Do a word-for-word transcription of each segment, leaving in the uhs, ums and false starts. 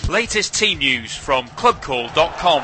Latest team news from club call dot com.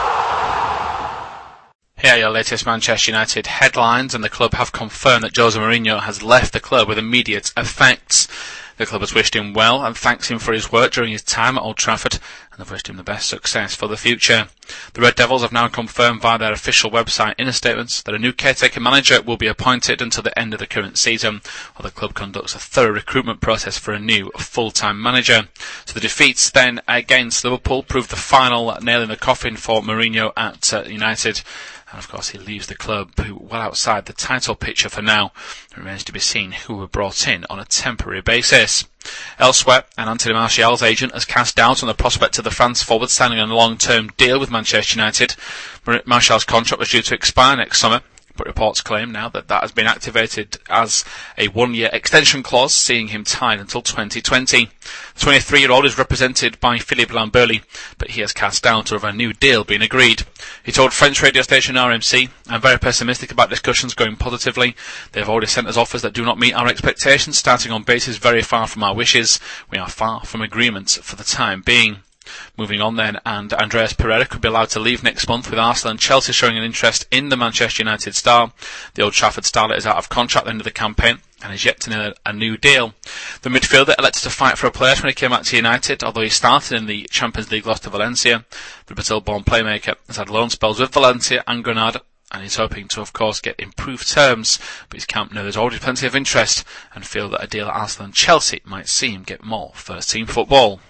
Here are your latest Manchester United headlines, and the club have confirmed that Jose Mourinho has left the club with immediate effects. The club has wished him well and thanks him for his work during his time at Old Trafford, and have wished him the best success for the future. The Red Devils have now confirmed via their official website in a statement that a new caretaker manager will be appointed until the end of the current season, while the club conducts a thorough recruitment process for a new full-time manager. So the defeats then against Liverpool proved the final nail in the coffin for Mourinho at uh, United. And of course he leaves the club well outside the title picture for now. It remains to be seen who were brought in on a temporary basis. Elsewhere, an Anthony Martial's agent has cast doubt on the prospect of the France forward signing a long-term deal with Manchester United. Martial's contract was due to expire next summer, but reports claim now that that has been activated as a one-year extension clause, seeing him tied until twenty twenty. The twenty-three-year-old is represented by Philippe Lamberly, but he has cast doubt over a new deal being agreed. He told French radio station R M C, "I'm very pessimistic about discussions going positively. They have already sent us offers that do not meet our expectations, starting on bases very far from our wishes. We are far from agreement for the time being." Moving on then, and Andreas Pereira could be allowed to leave next month, with Arsenal and Chelsea showing an interest in the Manchester United star. The Old Trafford starlet is out of contract at the end of the campaign and is yet to nail a new deal. The midfielder elected to fight for a place when he came back to United, although he started in the Champions League loss to Valencia. The Brazil-born playmaker has had loan spells with Valencia and Granada, and he's hoping to, of course, get improved terms, but his camp knows there's already plenty of interest and feel that a deal at Arsenal and Chelsea might see him get more first-team football.